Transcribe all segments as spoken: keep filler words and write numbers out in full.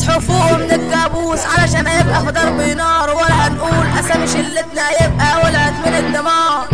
اصحوا فوق من الكابوس علشان هيبقى في ضرب نار، ولا هنقول اسامي شلتنا هيبقى ولعت من الدمار.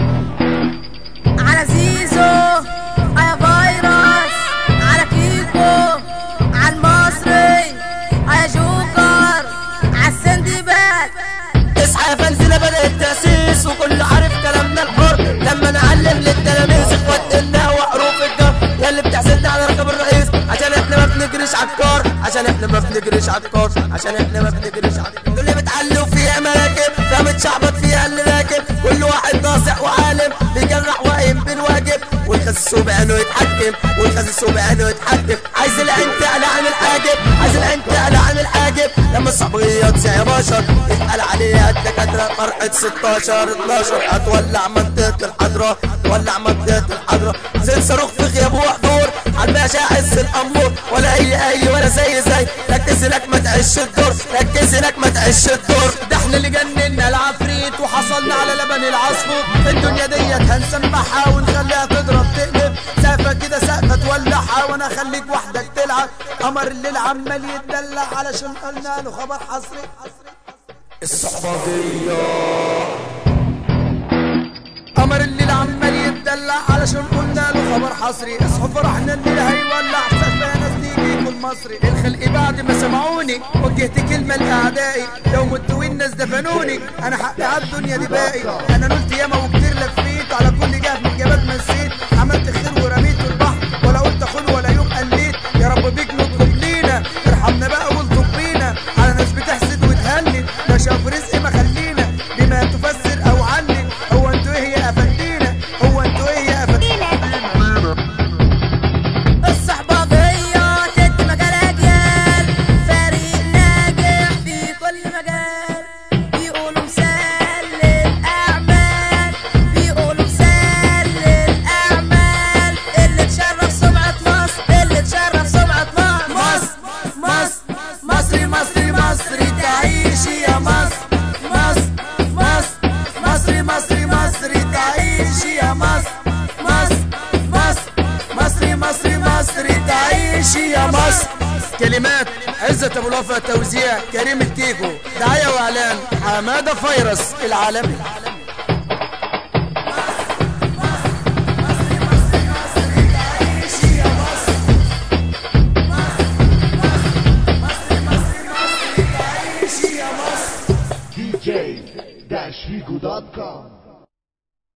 على زيزو يا فيروس، على كيكو، على المصري يا جوكر، على السندباد. اصحى يا فانزنا بدأ التأسيس وكل عارف كلامنا الحر، لما نعلم للتلاميذ اخوات النهى وحروف الجر. يا اللي بتحسدنا على رقم الرئيس عشان احنا ما بنجريش عالكار، عشان احنا ما بنجريش عالكار، عشان احنا ما بنجريش عالكار. دول اللي بتعلوا فيها مراكب فيها متشعبط فيها اللي راكب، كل واحد ناصح وعالم بيجرح واقم بالواجب، والخسيس بعينه يتحكم، والخسيس بعينه يتحكم. عايز العين تعلى عن الحاجب، عايز العين تعلى عن الحاجب. لما الصحبية تسع يا بشر يتقال عليها الدكاترة فرحة ستاشر اتناشر، هتولع منطقة الحضرة، تولع منطقة الحضرة. زين صاروخ في غياب وحضور عالباشا عز الأمور، ولا هي هي ولا زي زي. ركز انك ما تعيش الدور، ركز انك ما تعيش الدور. ده احنا اللي جننا العفريت وحصلنا على لبن العصفور. الدنيا ديت هنسمعها ونخليها تضرب تقلب، سقفة كده سقفة تولعها وانا اخليك وحدك تلعب. قمر الليل عمال يتدلع علشان قلنا له خبر حصري. الصحباتية قمر الليل عمال يتدلع علشان قلنا له خبر حصري. اصحوا فرحنا الليل هيولع سقفة ناس تيجي المصري. الخلق بعد ما سمعوني وجهت كلمة لأعدائي، لو مت والناس دفنوني انا حقي على الدنيا دي باقي. انا نلت ياما وكتير لفيت على كل جهة من جبات مسيت، عملت خير ورميت البحر ولا قلت اخون ولا يوم قليت. يا رب بيك نطلب لينا ارحمنا بقى والطب بينا، على ناس بتحسد وتهلل لا شاف رزق ما خلينا بما تفسر او علل. هو انتوا ايه يا افندينا، هو انتوا ايه يا افندينا. الصحباتية تدي مجال اجيال، فريق ناجح في كل مجال. بيقولوا مثال للاعمال، بيقولوا مثال للاعمال. اللي تشرف سمعة مصر، اللي تشرف سمعة مصر. مصر مصر مصري مصري تعيشي يا مصر. مصر مصر مصري مصري مصري تعيشي يا مصر. مصر مصر مصري مصري مصري تعيشي يا مصر. كلمات عزت ابو الوفا، توزيع كريم الكيكو، دعايه واعلان حماده فيروس العالمي. دي جي داش فيجو دوت كوم